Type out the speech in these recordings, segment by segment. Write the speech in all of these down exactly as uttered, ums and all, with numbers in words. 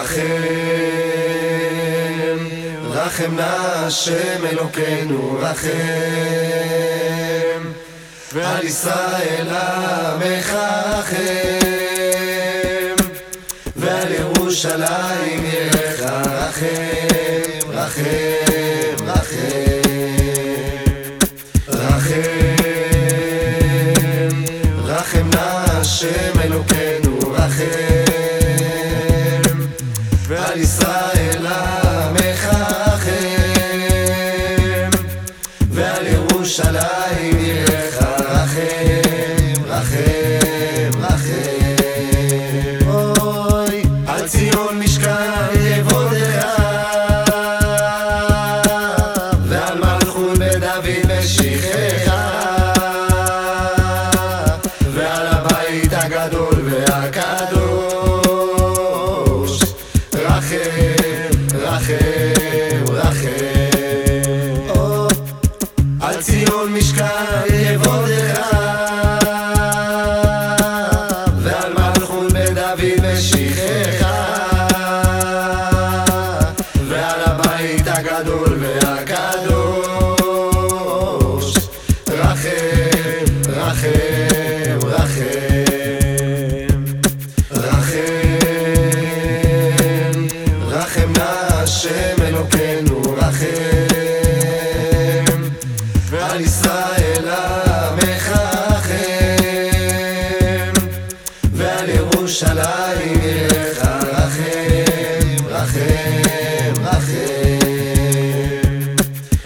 רחם, רחם נא השם אלוקינו רחם, ועל ישראל עמך רחם, ועל ירושלים עירך רחם, רחם, רחם, רחם, רחם נא השם אלוקינו רחם, ועל ישראל עמך רחם, ועל ירושלים עירך רחם, רחם, רחם. אוי, על ציון משכן כבודך, ועל מלכות בית דוד משיחך, ועל הבית הגדול והקדוש רחם, רחם, רחם. על ציון משכן כבודך, ועל מלכות בית דוד משיחך, ועל הבית הגדול והקדוש רחם, רחם, רחם, רחם, רחם נא השם אלוקינו רחם, ועל ישראל עמך רחם, ועל ירושלים עירך רחם, רחם, רחם,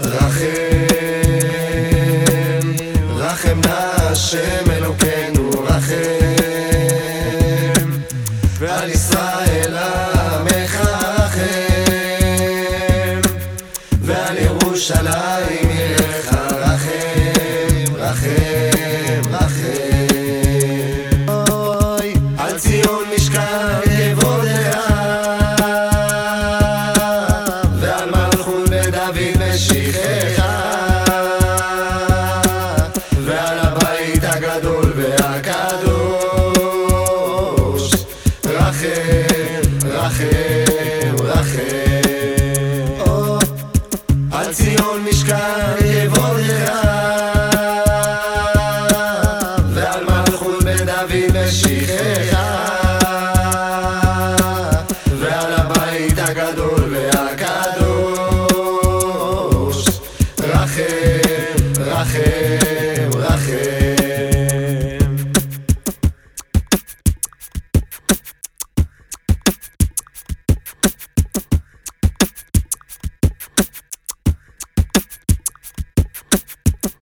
רחם, רחם נא השם אלוקינו רחם, ועל ישראל עמך רחם, ועל ירושלים עירך רחם, רחם, רחם. אוי, על ציון משכן כבודך, ועל מלכות בית דוד משיחך, ועל הבית הגדול והקדוש רחם, רחם, רחם.